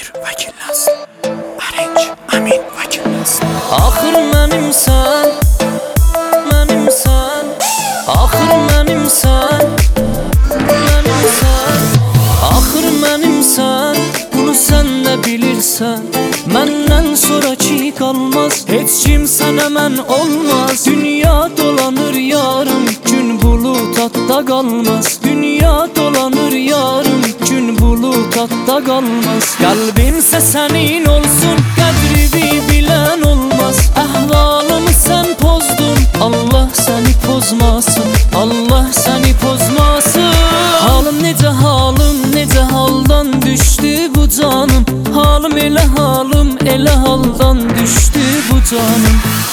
Vəkillas Arrange Amin Vəkillas Axır mənimsən, mənimsən. Axır mənimsən, mənimsən. Axır mənimsən, bunu sən də bilirsən. Məndən sonraki qalmaz, heç kim sənə mən olmaz. Dünya dolanır yarım, gün bulut atda qalmaz. Dünya dolanır yarım, gün bulut atda qalmaz. Qəlbimsə sənin olsun, qədrini bilən olmaz. Əhvalımı sən pozdun, Allah səni pozmasın, Allah səni pozmasın. Halım necə halım, necə haldan düşdü bu canım. Halım elə halım, elə haldan düşdü bu canım.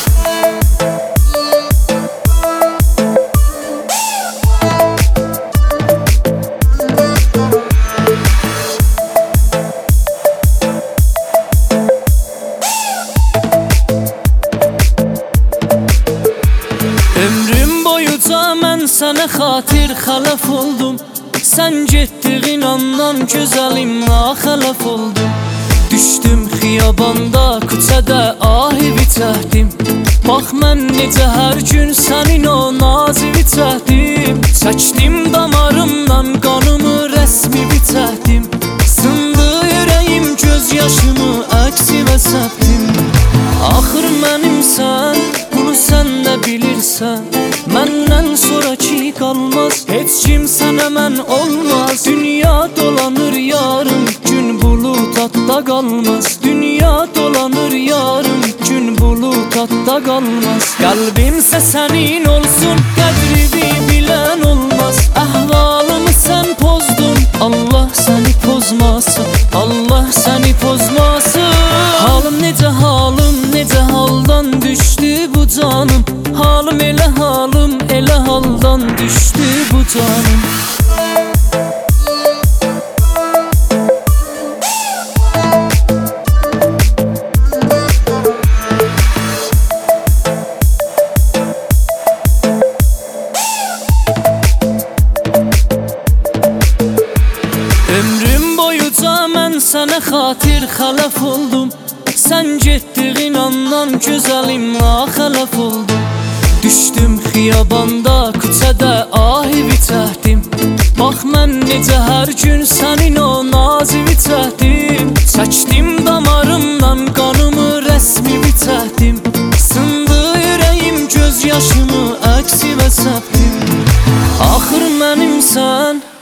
Ömrüm boyuca mən sənə xatir xələf oldum. Sən getdiğin andan gözəlim naxələf oldum. Düşdüm xiyabanda, küçədə ahivi çəkdim. Bax mən necə hər gün sənin o nazivi çəkdim. Çəkdim damarımdan qanımı rəsmi biçəkdim. Sındı ürəyim göz yaşımı əksivə səpdim. Axır mənimsən, bunu sən də bilirsən. Məndən sonraki qalmaz, heç kim sənə mən olmaz. Dünya dolanır yarım, gün bulut atda qalmaz. Dünya dolanır yarım, gün bulut atda qalmaz. Qəlbimsə sənin olsun, qədrini bilən olmaz. Əhvalımı sən pozdun, Allah səni pozmasın, Allah səni pozmasın. Halım necə halım, necə haldan düşdü bu canım. Halım elə halım, elə haldan düşdü bu canım. Ömrüm boyuca mən sənə xatir xələf oldum. Sən getdiğin andan gözəlim naxələf oldum. Düşdüm xiyabanda, küçədə ahivi çəkdim. Bax mən necə hər gün sənin o nazivi çəkdim. Çəkdim damarımdan qanımı rəsmi biçəkdim. Sındı ürəyim göz yaşımı əksivə səpdim. Axır mənimsən,